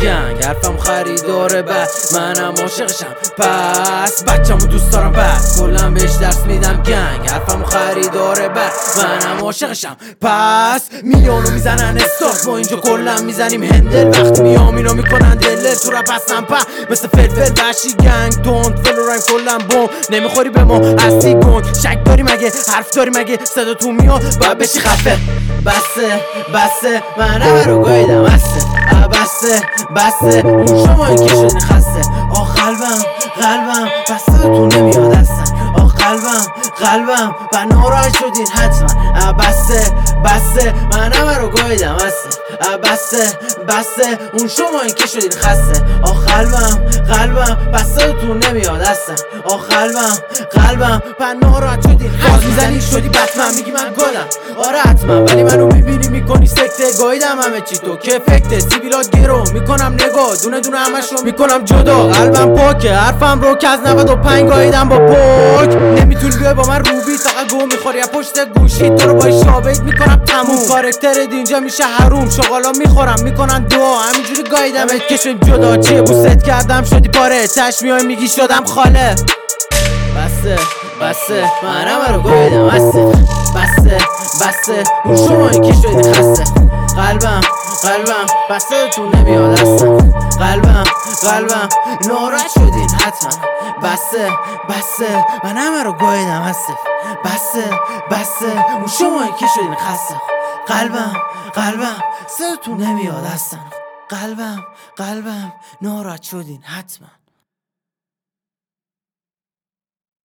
گنگ حرفم خریداره بد منم عاشقشم پس بچه‌مو دوست دارم بس کلا بهش درس میدم گنگ حرفم خریداره بد منم عاشقشم پس میلیونو میزنن استارت ما اینجا کلا میزنیم هندل وقتی میام اینو میکنن دلل تو رپ هستم په مثل فلفل وحشی گنگ تند فل و رایم کلا بم نمیخوری به ما هستی گنگ شک داری مگه حرف داری مگه صدا تو میاد باید بشی خفه بسه منم رو گاییدم بسه اون شما این که شدین خسته قلبم بسته تو نمیاد هستن قلبم و ناراحت شدین حتما بسه منم رو گاییدم بسته اون شما این که شدین خسته قلبم بسته تو نمیاد هستن قلبم و ناراحت شدین باز میزنی شدی بتمن میگی من گادم آره حتما ولی منو میبینی میکنی سکته گاییدم همه چی تو که فکته سیبیلات گرو میکنم نگاه دونه دونه همشو میکنم جدا قلبم پاکه حرفم رو که از 95 گاییدم با پاک نمیتونی بیای با من روبی تا گو میخوری از پشت گوشی تو رو با شابیت میکنم تموم کارکتر اینجا میشه حروم شغالا میخورم میکنن دعا همینجوری گاییدم که شد جدا چیه بوست کردم شدی پاره تش میای میگی شدم خاله بسه منم رو گاییدم بسه اون شما این که شدی خسته قلبم بسته تو نمیاد هستن قلبم ناراحت شدین حتما بسه منم رو گاییدم بسه اون شما این که شدین خسته قلبم صداتون نمیاد هستن قلبم ناراحت شدین حتما